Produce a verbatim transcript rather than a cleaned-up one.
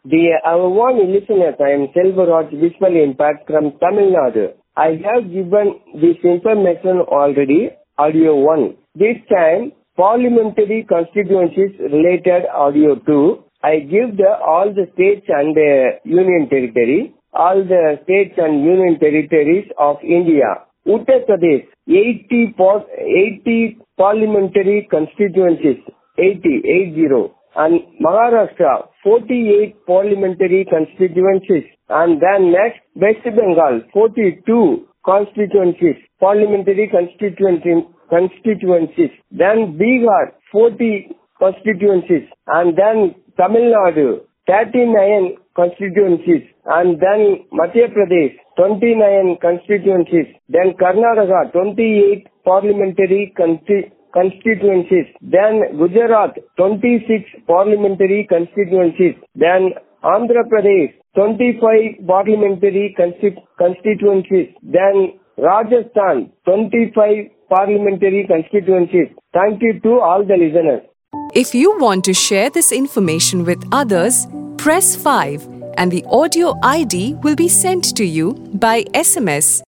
The our one listeners, I am Selvaraj Visual Impact from Tamil Nadu. I have given this information already, audio one. This time, parliamentary constituencies related audio two. I give the all the states and uh, union territory, all the states and union territories of India. Uttar Pradesh, eighty, eighty parliamentary constituencies, eighty, eighty. And Maharashtra, forty-eight parliamentary constituencies. And then next, West Bengal, forty-two constituencies, parliamentary constituencies. constituencies. Then Bihar, forty constituencies. And then Tamil Nadu, thirty-nine constituencies. And then Madhya Pradesh, twenty-nine constituencies. Then Karnataka, twenty-eight parliamentary constituencies. constituencies. Then Gujarat, twenty-six parliamentary constituencies. Then Andhra Pradesh, twenty-five parliamentary consti- constituencies. Then Rajasthan, twenty-five parliamentary constituencies. Thank you to all the listeners. If you want to share this information with others, press five and the audio I D will be sent to you by S M S